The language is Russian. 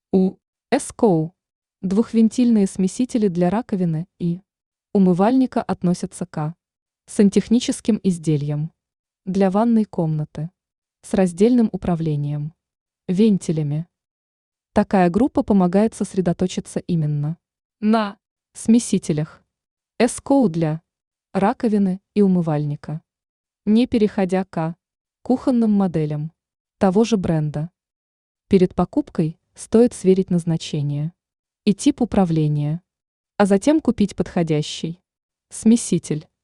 У. Эскоу. Двухвентильные смесители для раковины и умывальника относятся к сантехническим изделиям для ванной комнаты с раздельным управлением, вентилями. Такая группа помогает сосредоточиться именно на смесителях Эскоу для раковины и умывальника, не переходя к кухонным моделям того же бренда. Перед покупкой стоит сверить назначение и тип управления, а затем купить подходящий смеситель.